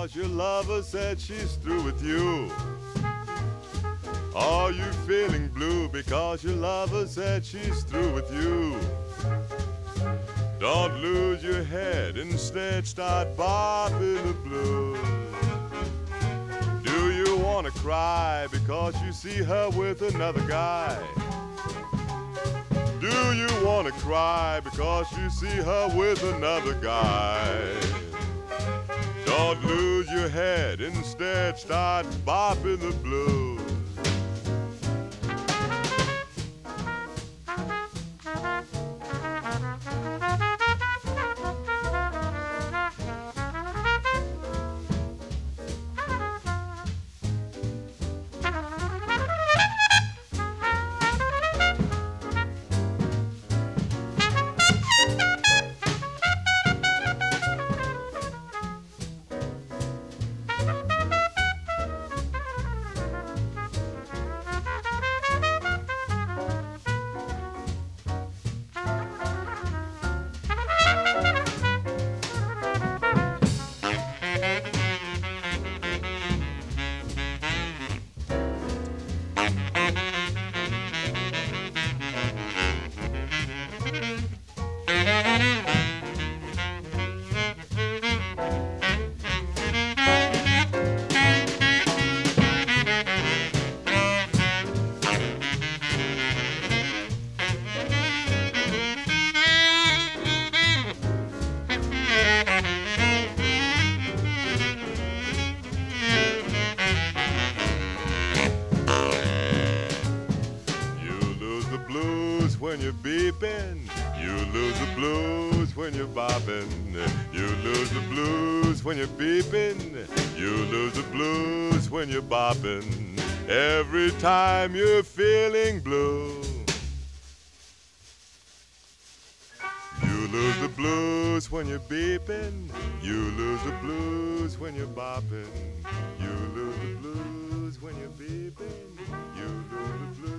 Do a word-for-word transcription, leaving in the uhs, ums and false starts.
because your lover said she's through with you? Are you feeling blue because your lover said she's through with you? Don't lose your head, instead start bopping the blues. Do you want to cry because you see her with another guy? Do you want to cry because you see her with another guy? Don't lose your head, instead start bopping the blues. When you're beeping, you lose the blues when you're bopping. You lose the blues when you're beeping. You lose the blues when you're bopping. Every time you're feeling blue, you lose the blues when you're beeping. You lose the blues when you're bopping. You lose the blues when you're beeping. You lose the blues.